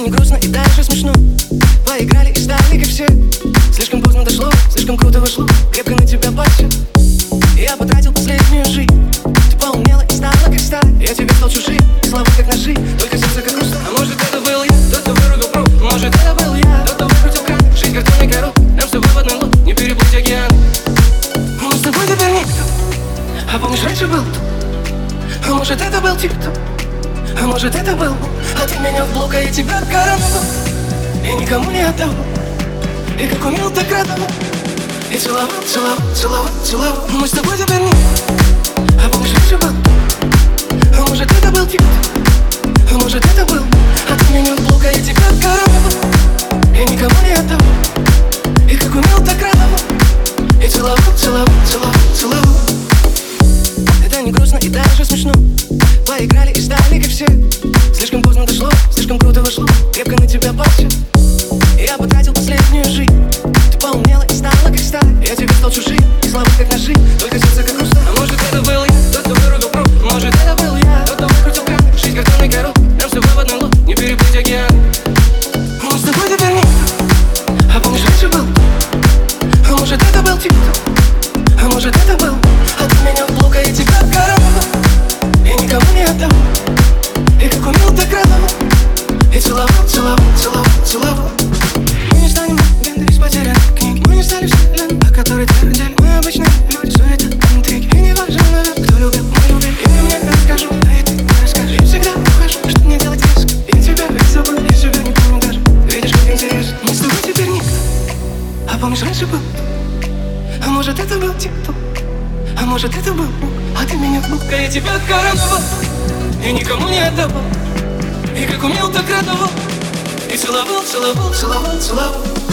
не грустно и даже смешно. Поиграли и стали как все. Слишком поздно дошло, слишком круто вышло. Крепко на тебя пальцы. Я потратил последнюю жизнь. Ты поумнела и стала как сталь. Я тебе стал чужим, и слова как ножи. Только сердце как грустно. А может это был я, тот, кто вырубил пруд. Может это был я, тот, кто выкрутил кран. Жизнь как тонкий король, нам с тобой в одной лодке. Не переплыть океан. Мы с тобой теперь никто. А помнишь, раньше был кто? А может это был тик-ток? А может это был, а ты меня в блок, а я тебя короновал. И никому не отдавал. И как умел, так радовал. И целовал, целовал, целовал, целовал. Мы с тобой теперь не. А помнишь, раньше был? А может это был тик-ток? А может это был, а ты меня в блок, а я тебя короновал. И никому не отдавал. И как умел, так радовал. И целовал, целовал, целовал, целовал. Это не грустно и даже смешно. Поиграли и стали как все. Слишком поздно дошло, слишком круто вышло. Крепко на тебя пальцы. Я потратил последнюю жизнь. Ты поумнела и стала как сталь. Я тебе стал чужим, и слова как ножи. Только сердце как грустно. А может это был я, тот, кто вырубил пруд. Может это был я, тот, кто выкрутил кран. Жизнь как тонкий король, нам с тобой в одной лодке. Не переплыть океан. Мы с тобой теперь никто. А помнишь, раньше был? А может это был тик-ток? А может это был, а ты меня в блок, а я тебя короновал. И никому не отдавал. И как умел, так радовал. И целовал, целовал, целовал, целовал. Мы не станем легенды из потерянных книг. Мы не стали вселенной, о которой твердили. Мы обычные люди, суета, интриги. И не важно, наверное, кто любил, мы любим. И ты мне расскажу, а и ты не расскажешь. И всегда ухожу, что мне делать резко. Я тебя ведь забыл, я себя не помню даже. Видишь, как интересно. Мы с тобой теперь никто. А помнишь, раньше был? А может это был тик-ток? А может это был Бог? А ты меня в блок, а я тебя короновал. И никому не отдавал. И как умел, так радовал. И целовал, целовал, целовал, целовал.